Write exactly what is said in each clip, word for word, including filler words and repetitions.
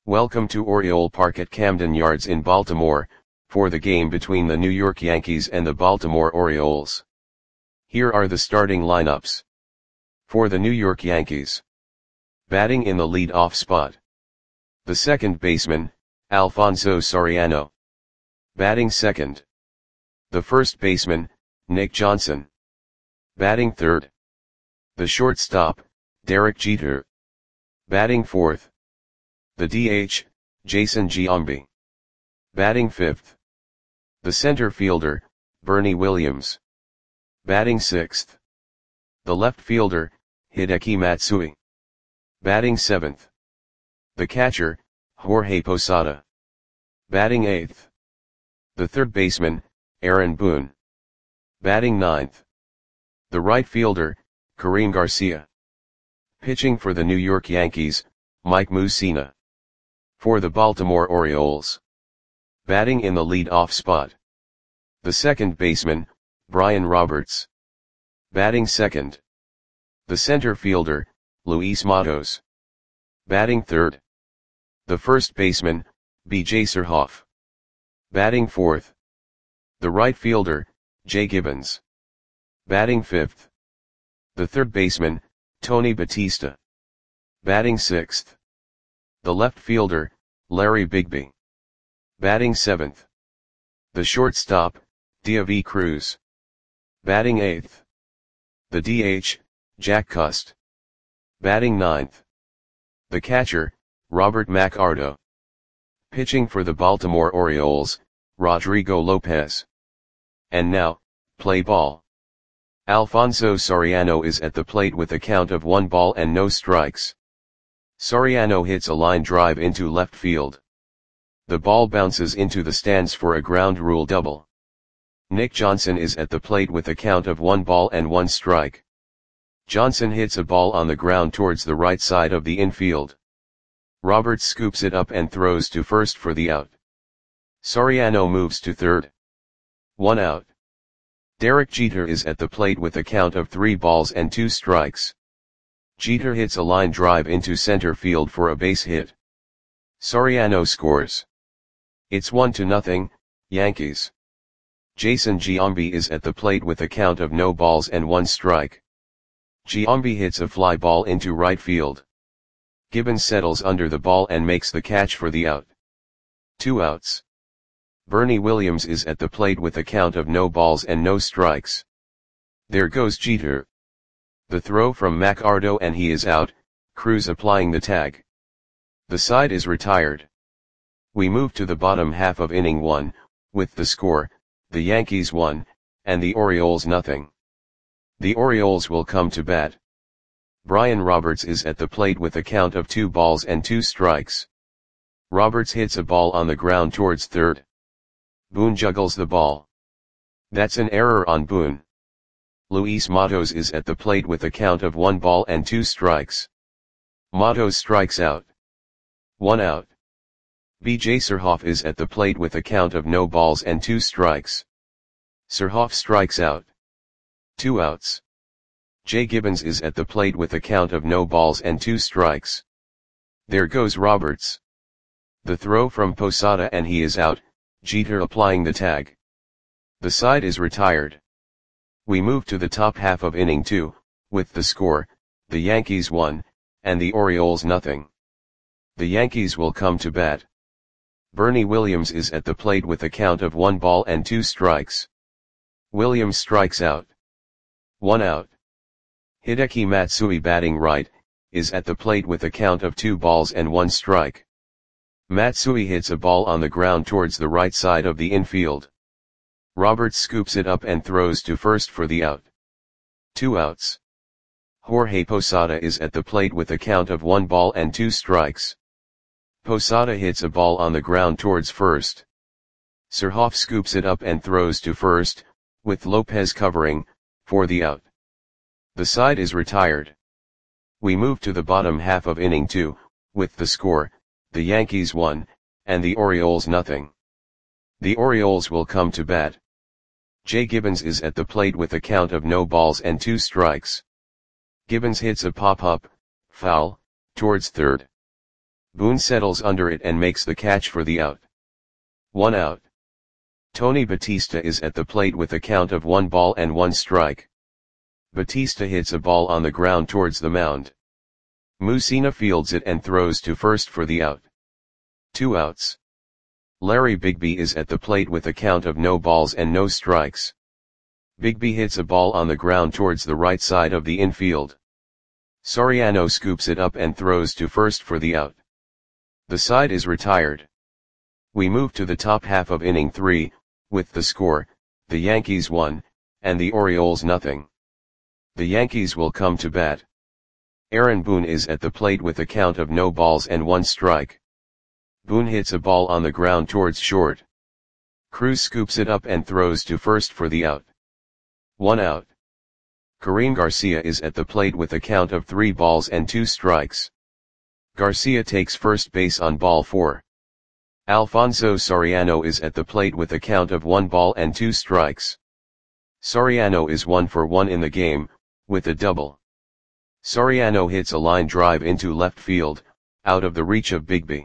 Welcome to Oriole Park at Camden Yards in Baltimore, for the game between the New York Yankees and the Baltimore Orioles. Here are the starting lineups. For the New York Yankees. Batting in the lead-off spot. The second baseman, Alfonso Soriano. Batting second. The first baseman, Nick Johnson. Batting third. The shortstop, Derek Jeter. Batting fourth. The D H, Jason Giambi. Batting fifth. The center fielder, Bernie Williams. Batting sixth. The left fielder, Hideki Matsui. Batting seventh. The catcher, Jorge Posada. Batting eighth. The third baseman, Aaron Boone. Batting ninth. The right fielder, Kareem Garcia. Pitching for the New York Yankees, Mike Mussina. For the Baltimore Orioles. Batting in the lead-off spot. The second baseman, Brian Roberts. Batting second. The center fielder, Luis Matos. Batting third. The first baseman, B J Surhoff. Batting fourth. The right fielder, Jay Gibbons. Batting fifth. The third baseman, Tony Batista. Batting sixth. The left fielder, Larry Bigby. Batting seventh. The shortstop, Diavy Cruz. Batting eighth. The D H, Jack Cust. Batting ninth. The catcher, Robert McArdo. Pitching for the Baltimore Orioles, Rodrigo Lopez. And now, play ball. Alfonso Soriano is at the plate with a count of one ball and no strikes. Soriano hits a line drive into left field. The ball bounces into the stands for a ground rule double. Nick Johnson is at the plate with a count of one ball and one strike. Johnson hits a ball on the ground towards the right side of the infield. Roberts scoops it up and throws to first for the out. Soriano moves to third. One out. Derek Jeter is at the plate with a count of three balls and two strikes. Jeter hits a line drive into center field for a base hit. Soriano scores. It's one to nothing, Yankees. Jason Giambi is at the plate with a count of no balls and one strike. Giambi hits a fly ball into right field. Gibbons settles under the ball and makes the catch for the out. Two outs. Bernie Williams is at the plate with a count of no balls and no strikes. There goes Jeter. The throw from McArdo and he is out, Cruz applying the tag. The side is retired. We move to the bottom half of inning one, with the score, the Yankees one, and the Orioles nothing. The Orioles will come to bat. Brian Roberts is at the plate with a count of two balls and two strikes. Roberts hits a ball on the ground towards third. Boone juggles the ball. That's an error on Boone. Luis Matos is at the plate with a count of one ball and two strikes. Matos strikes out. One out. B J Surhoff is at the plate with a count of no balls and two strikes. Surhoff strikes out. Two outs. Jay Gibbons is at the plate with a count of no balls and two strikes. There goes Roberts. The throw from Posada and he is out, Jeter applying the tag. The side is retired. We move to the top half of inning two, with the score, the Yankees one, and the Orioles nothing. The Yankees will come to bat. Bernie Williams is at the plate with a count of one ball and two strikes. Williams strikes out. One out. Hideki Matsui, batting right, is at the plate with a count of two balls and one strike. Matsui hits a ball on the ground towards the right side of the infield. Roberts scoops it up and throws to first for the out. Two outs. Jorge Posada is at the plate with a count of one ball and two strikes. Posada hits a ball on the ground towards first. Surhoff scoops it up and throws to first, with Lopez covering, for the out. The side is retired. We move to the bottom half of inning two, with the score, the Yankees one, and the Orioles nothing. The Orioles will come to bat. Jay Gibbons is at the plate with a count of no balls and two strikes. Gibbons hits a pop-up, foul, towards third. Boone settles under it and makes the catch for the out. One out. Tony Batista is at the plate with a count of one ball and one strike. Batista hits a ball on the ground towards the mound. Mussina fields it and throws to first for the out. Two outs. Larry Bigby is at the plate with a count of no balls and no strikes. Bigby hits a ball on the ground towards the right side of the infield. Soriano scoops it up and throws to first for the out. The side is retired. We move to the top half of inning three, with the score, the Yankees one, and the Orioles nothing. The Yankees will come to bat. Aaron Boone is at the plate with a count of no balls and one strike. Boone hits a ball on the ground towards short. Cruz scoops it up and throws to first for the out. One out. Karim Garcia is at the plate with a count of three balls and two strikes. Garcia takes first base on ball four. Alfonso Soriano is at the plate with a count of one ball and two strikes. Soriano is one for one in the game, with a double. Soriano hits a line drive into left field, out of the reach of Bigby.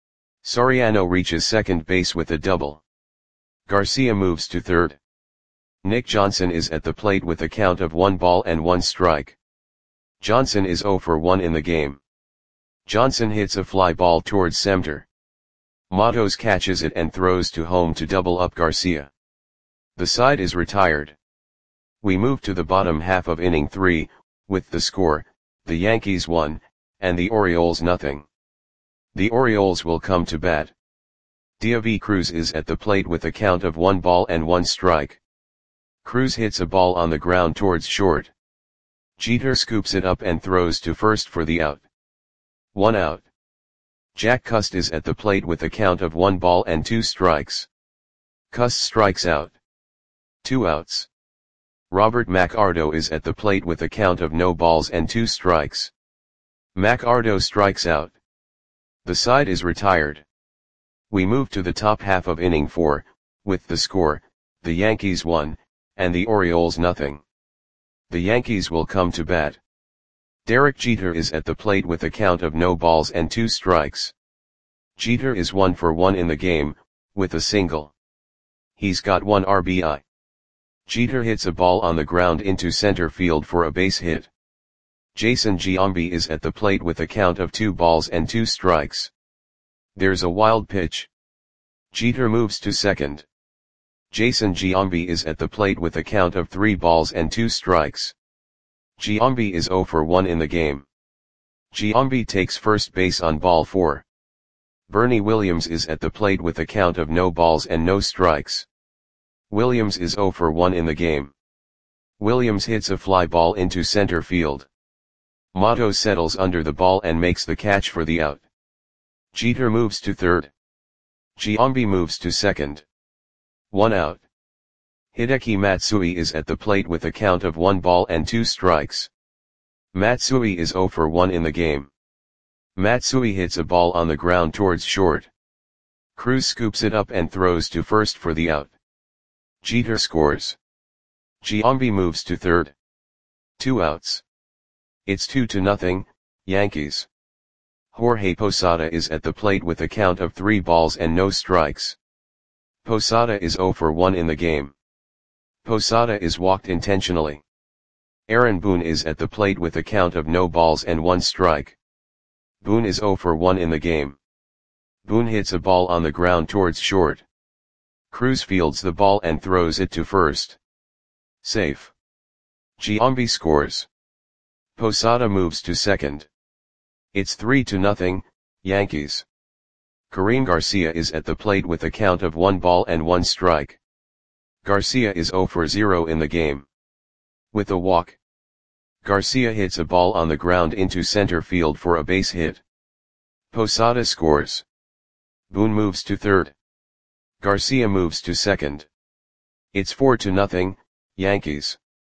Soriano reaches second base with a double. Garcia moves to third. Nick Johnson is at the plate with a count of one ball and one strike. Johnson is zero for one in the game. Johnson hits a fly ball towards center. Matos catches it and throws to home to double up Garcia. The side is retired. We move to the bottom half of inning three, with the score, the Yankees one, and the Orioles nothing. The Orioles will come to bat. Diaby Cruz is at the plate with a count of one ball and one strike. Cruz hits a ball on the ground towards short. Jeter scoops it up and throws to first for the out. One out. Jack Cust is at the plate with a count of one ball and two strikes. Cust strikes out. Two outs. Robert McArdo is at the plate with a count of no balls and two strikes. McArdo strikes out. The side is retired. We move to the top half of inning four, with the score, the Yankees one, and the Orioles nothing. The Yankees will come to bat. Derek Jeter is at the plate with a count of no balls and two strikes. Jeter is one for one in the game, with a single. He's got one R B I. Jeter hits a ball on the ground into center field for a base hit. Jason Giambi is at the plate with a count of two balls and two strikes. There's a wild pitch. Jeter moves to second. Jason Giambi is at the plate with a count of three balls and two strikes. Giambi is zero for one in the game. Giambi takes first base on ball four. Bernie Williams is at the plate with a count of no balls and no strikes. Williams is zero for one in the game. Williams hits a fly ball into center field. Matos settles under the ball and makes the catch for the out. Jeter moves to third. Giambi moves to second. One out. Hideki Matsui is at the plate with a count of one ball and two strikes. Matsui is zero for one in the game. Matsui hits a ball on the ground towards short. Cruz scoops it up and throws to first for the out. Jeter scores. Giambi moves to third. Two outs. It's two to nothing, Yankees. Jorge Posada is at the plate with a count of three balls and no strikes. Posada is zero for one in the game. Posada is walked intentionally. Aaron Boone is at the plate with a count of no balls and one strike. Boone is zero for one in the game. Boone hits a ball on the ground towards short. Cruz fields the ball and throws it to first. Safe. Giambi scores. Posada moves to second. It's three to nothing, Yankees. Karim Garcia is at the plate with a count of one ball and one strike. Garcia is zero for zero in the game. With a walk. Garcia hits a ball on the ground into center field for a base hit. Posada scores. Boone moves to third. Garcia moves to second. It's four to nothing, Yankees.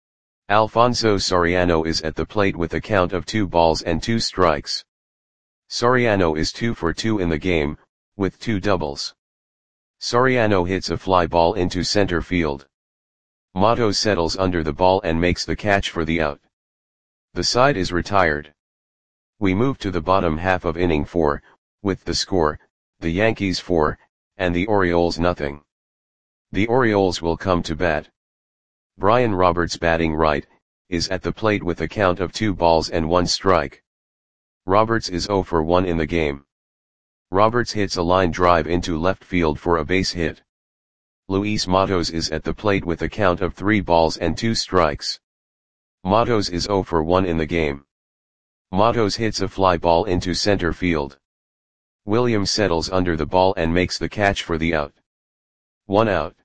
Alfonso Soriano is at the plate with a count of two balls and two strikes. Soriano is two for two in the game, with two doubles. Soriano hits a fly ball into center field. Matos settles under the ball and makes the catch for the out. The side is retired. We move to the bottom half of inning four, with the score, the Yankees four, and the Orioles nothing. The Orioles will come to bat. Brian Roberts batting right, is at the plate with a count of two balls and one strike. Roberts is oh for one in the game. Roberts hits a line drive into left field for a base hit. Luis Matos is at the plate with a count of three balls and two strikes. Matos is oh for one in the game. Matos hits a fly ball into center field. Williams settles under the ball and makes the catch for the out. One out.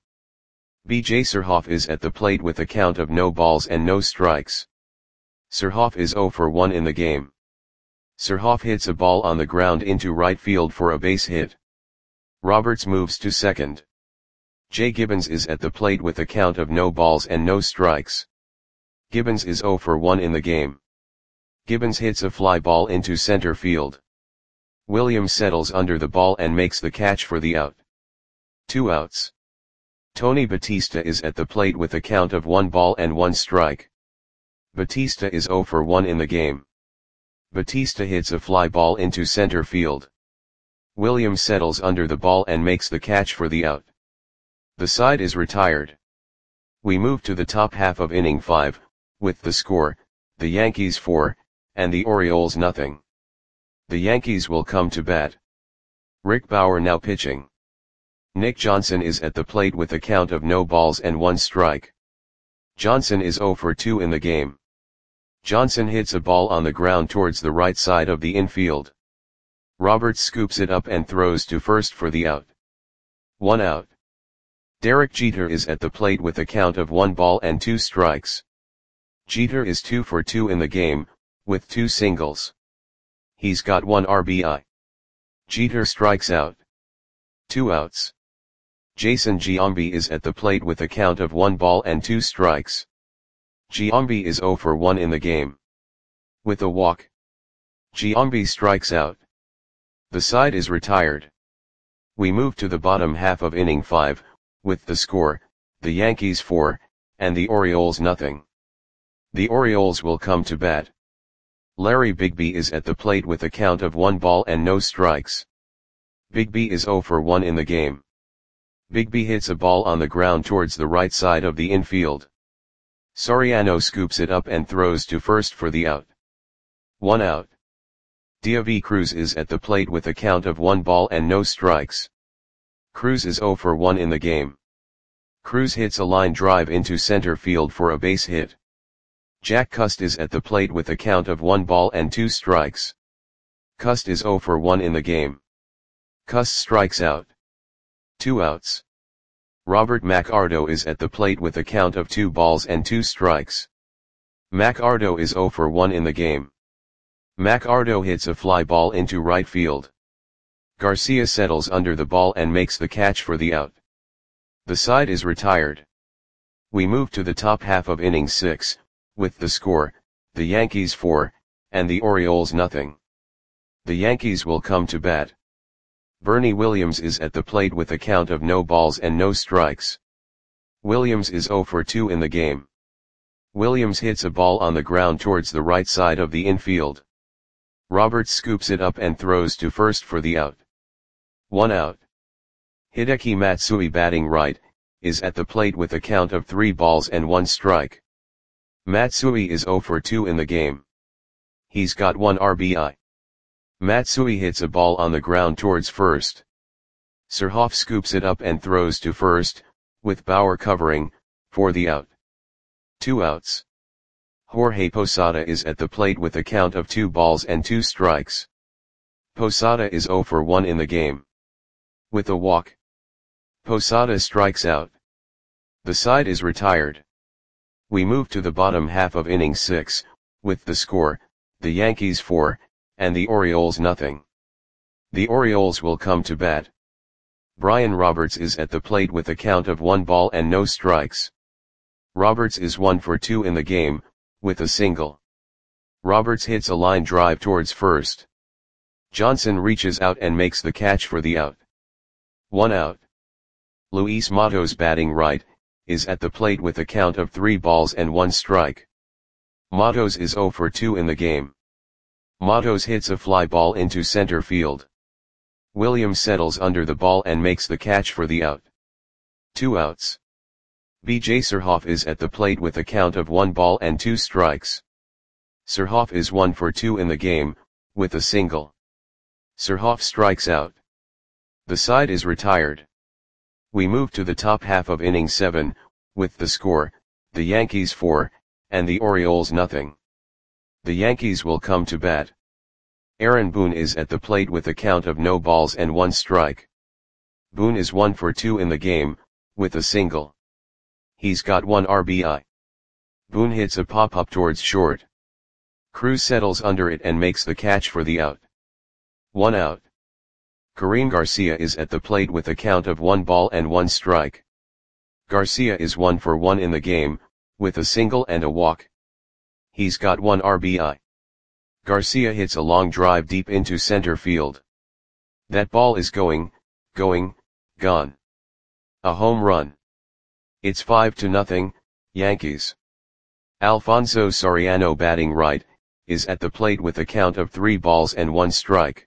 B J Surhoff is at the plate with a count of no balls and no strikes. Surhoff is oh for one in the game. Surhoff hits a ball on the ground into right field for a base hit. Roberts moves to second. Jay Gibbons is at the plate with a count of no balls and no strikes. Gibbons is oh for one in the game. Gibbons hits a fly ball into center field. Williams settles under the ball and makes the catch for the out. Two outs. Tony Batista is at the plate with a count of one ball and one strike. Batista is oh for one in the game. Batista hits a fly ball into center field. Williams settles under the ball and makes the catch for the out. The side is retired. We move to the top half of inning five, with the score, the Yankees four, and the Orioles nothing. The Yankees will come to bat. Rick Bauer now pitching. Nick Johnson is at the plate with a count of no balls and one strike. Johnson is oh for two in the game. Johnson hits a ball on the ground towards the right side of the infield. Roberts scoops it up and throws to first for the out. One out. Derek Jeter is at the plate with a count of one ball and two strikes. Jeter is two for two in the game, with two singles. He's got one R B I. Jeter strikes out. Two outs. Jason Giambi is at the plate with a count of one ball and two strikes. Giambi is oh for one in the game. With a walk. Giambi strikes out. The side is retired. We move to the bottom half of inning five, with the score, the Yankees four, and the Orioles nothing. The Orioles will come to bat. Larry Bigby is at the plate with a count of one ball and no strikes. Bigby is oh for one in the game. Bigby hits a ball on the ground towards the right side of the infield. Soriano scoops it up and throws to first for the out. One out. Deivi Cruz is at the plate with a count of one ball and no strikes. Cruz is oh for one in the game. Cruz hits a line drive into center field for a base hit. Jack Cust is at the plate with a count of one ball and two strikes. Cust is oh for one in the game. Cust strikes out. Two outs. Robert McArdo is at the plate with a count of two balls and two strikes. McArdo is oh for one in the game. McArdo hits a fly ball into right field. Garcia settles under the ball and makes the catch for the out. The side is retired. We move to the top half of inning six, with the score, the Yankees four, and the Orioles nothing. The Yankees will come to bat. Bernie Williams is at the plate with a count of no balls and no strikes. Williams is oh for two in the game. Williams hits a ball on the ground towards the right side of the infield. Roberts scoops it up and throws to first for the out. One out. Hideki Matsui batting right, is at the plate with a count of three balls and one strike. Matsui is oh for two in the game. He's got one R B I. Matsui hits a ball on the ground towards first. Surhoff scoops it up and throws to first, with Bauer covering, for the out. Two outs. Jorge Posada is at the plate with a count of two balls and two strikes. Posada is oh for one in the game. With a walk. Posada strikes out. The side is retired. We move to the bottom half of inning six, with the score, the Yankees four, and the Orioles nothing. The Orioles will come to bat. Brian Roberts is at the plate with a count of one ball and no strikes. Roberts is one for two in the game, with a single. Roberts hits a line drive towards first. Johnson reaches out and makes the catch for the out. One out. Luis Matos batting right, is at the plate with a count of three balls and one strike. Matos is oh for two in the game. Matos hits a fly ball into center field. Williams settles under the ball and makes the catch for the out. Two outs. B J Surhoff is at the plate with a count of one ball and two strikes. Surhoff is one for two in the game, with a single. Surhoff strikes out. The side is retired. We move to the top half of inning seven, with the score, the Yankees four, and the Orioles nothing. The Yankees will come to bat. Aaron Boone is at the plate with a count of no balls and one strike. Boone is one for two in the game, with a single. He's got one R B I. Boone hits a pop-up towards short. Cruz settles under it and makes the catch for the out. One out. Karim Garcia is at the plate with a count of one ball and one strike. Garcia is one for one in the game, with a single and a walk. He's got one R B I. Garcia hits a long drive deep into center field. That ball is going, going, gone. A home run. It's five to nothing, Yankees. Alfonso Soriano, batting right, is at the plate with a count of three balls and one strike.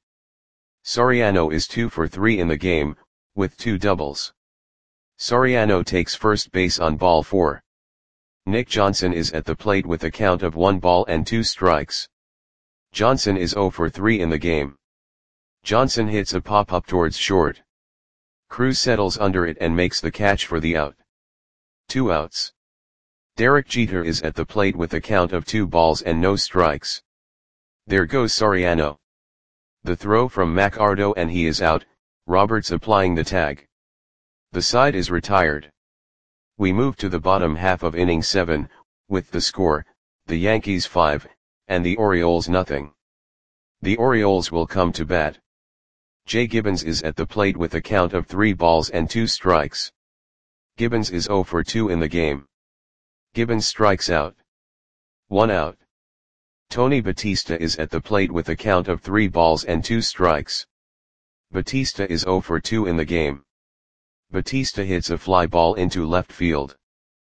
Soriano is two for three in the game, with two doubles. Soriano takes first base on ball four. Nick Johnson is at the plate with a count of one ball and two strikes. Johnson is zero for three in the game. Johnson hits a pop-up towards short. Cruz settles under it and makes the catch for the out. Two outs. Derek Jeter is at the plate with a count of two balls and no strikes. There goes Soriano. The throw from McArdo and he is out, Roberts applying the tag. The side is retired. We move to the bottom half of inning seven, with the score, the Yankees five, and the Orioles nothing. The Orioles will come to bat. Jay Gibbons is at the plate with a count of three balls and two strikes. Gibbons is zero for two in the game. Gibbons strikes out. One out. Tony Batista is at the plate with a count of three balls and two strikes. Batista is zero for two in the game. Batista hits a fly ball into left field.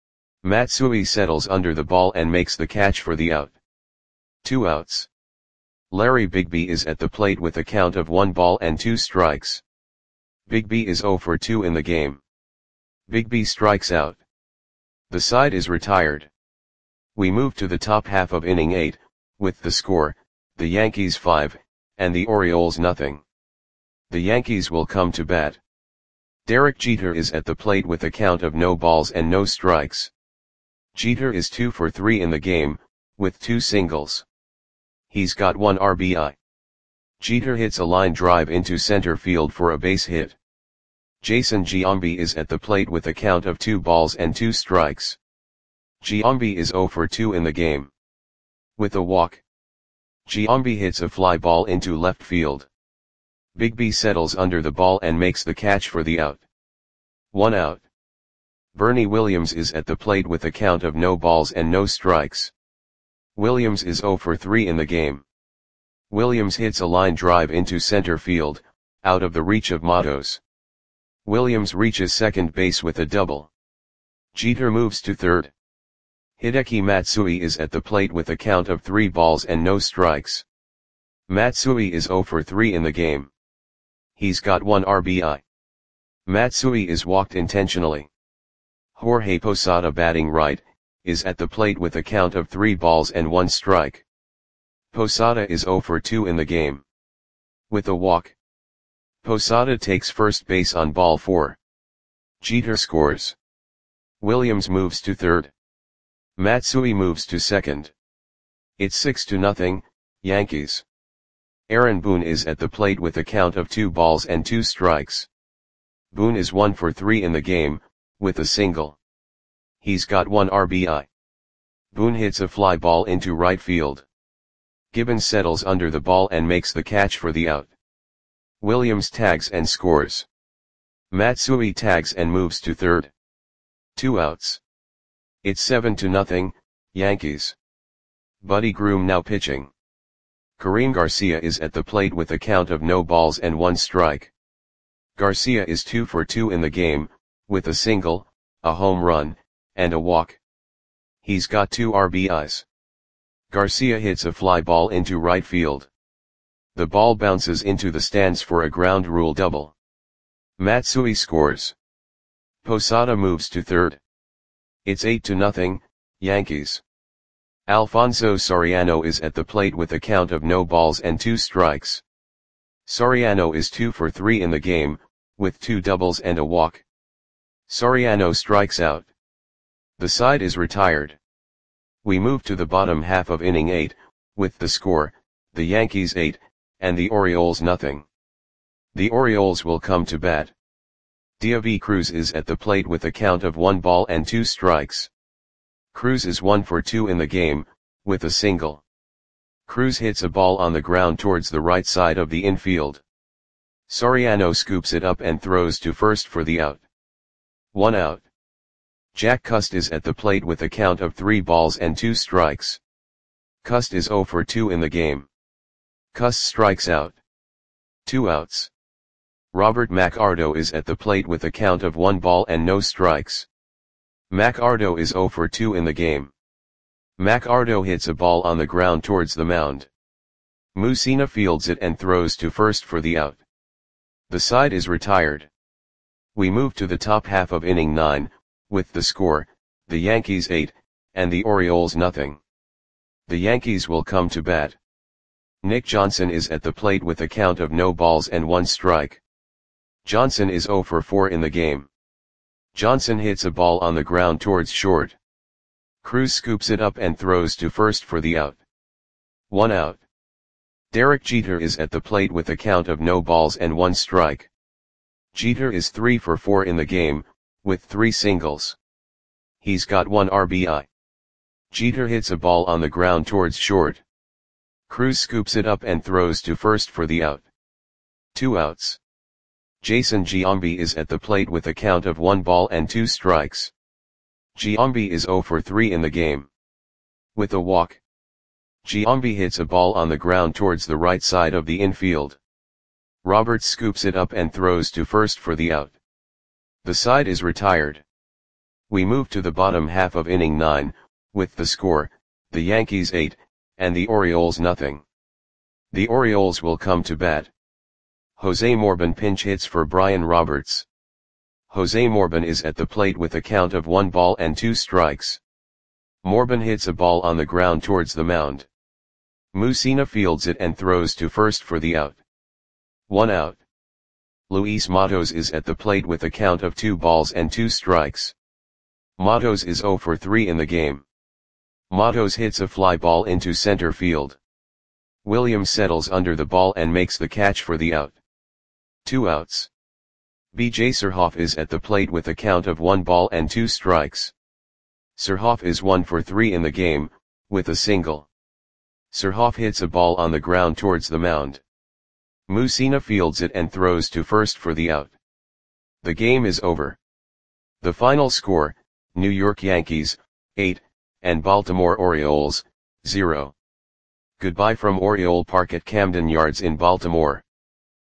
Matsui settles under the ball and makes the catch for the out. Two outs. Larry Bigby is at the plate with a count of one ball and two strikes. Bigby is zero for two in the game. Bigby strikes out. The side is retired. We move to the top half of inning eight, with the score, the Yankees five, and the Orioles nothing. The Yankees will come to bat. Derek Jeter is at the plate with a count of no balls and no strikes. Jeter is two for three in the game, with two singles. He's got one R B I. Jeter hits a line drive into center field for a base hit. Jason Giambi is at the plate with a count of two balls and two strikes. Giambi is zero for two in the game. With a walk. Giambi hits a fly ball into left field. Bigby settles under the ball and makes the catch for the out. One out. Bernie Williams is at the plate with a count of no balls and no strikes. Williams is zero for three in the game. Williams hits a line drive into center field, out of the reach of Matos. Williams reaches second base with a double. Jeter moves to third. Hideki Matsui is at the plate with a count of three balls and no strikes. Matsui is zero for three in the game. He's got one R B I. Matsui is walked intentionally. Jorge Posada, batting right, is at the plate with a count of three balls and one strike. Posada is zero for two in the game. With a walk. Posada takes first base on ball four. Jeter scores. Williams moves to third. Matsui moves to second. It's six to nothing, Yankees. Aaron Boone is at the plate with a count of two balls and two strikes. Boone is one for three in the game, with a single. He's got one R B I. Boone hits a fly ball into right field. Gibbons settles under the ball and makes the catch for the out. Williams tags and scores. Matsui tags and moves to third. Two outs. It's seven to nothing, Yankees. Buddy Groom now pitching. Karim Garcia is at the plate with a count of no balls and one strike. Garcia is two for two in the game, with a single, a home run, and a walk. He's got two R B Is. Garcia hits a fly ball into right field. The ball bounces into the stands for a ground rule double. Matsui scores. Posada moves to third. It's eight to nothing, Yankees. Alfonso Soriano is at the plate with a count of no balls and two strikes. Soriano is two for three in the game, with two doubles and a walk. Soriano strikes out. The side is retired. We move to the bottom half of inning eight, with the score, the Yankees eight, and the Orioles nothing. The Orioles will come to bat. Diaby Cruz is at the plate with a count of one ball and two strikes. Cruz is one for two in the game, with a single. Cruz hits a ball on the ground towards the right side of the infield. Soriano scoops it up and throws to first for the out. One out. Jack Cust is at the plate with a count of three balls and two strikes. Cust is zero for two in the game. Cust strikes out. Two outs. Robert McArdo is at the plate with a count of one ball and no strikes. McArdo is zero for two in the game. McArdo hits a ball on the ground towards the mound. Mussina fields it and throws to first for the out. The side is retired. We move to the top half of inning nine, with the score, the Yankees eight, and the Orioles nothing. The Yankees will come to bat. Nick Johnson is at the plate with a count of no balls and one strike. Johnson is zero for four in the game. Johnson hits a ball on the ground towards short. Cruz scoops it up and throws to first for the out. One out. Derek Jeter is at the plate with a count of no balls and one strike. Jeter is three for four in the game, with three singles. He's got one R B I. Jeter hits a ball on the ground towards short. Cruz scoops it up and throws to first for the out. Two outs. Jason Giambi is at the plate with a count of one ball and two strikes. Giambi is zero for three in the game. With a walk. Giambi hits a ball on the ground towards the right side of the infield. Roberts scoops it up and throws to first for the out. The side is retired. We move to the bottom half of inning nine, with the score, the Yankees eight, and the Orioles nothing. The Orioles will come to bat. Jose Morban pinch hits for Brian Roberts. Jose Morban is at the plate with a count of one ball and two strikes. Morban hits a ball on the ground towards the mound. Mussina fields it and throws to first for the out. One out. Luis Matos is at the plate with a count of two balls and two strikes. Matos is zero for three in the game. Matos hits a fly ball into center field. Williams settles under the ball and makes the catch for the out. Two outs. B J Surhoff is at the plate with a count of one ball and two strikes. Surhoff is one for three in the game, with a single. Surhoff hits a ball on the ground towards the mound. Mussina fields it and throws to first for the out. The game is over. The final score, New York Yankees, eight, and Baltimore Orioles, zero. Goodbye from Oriole Park at Camden Yards in Baltimore.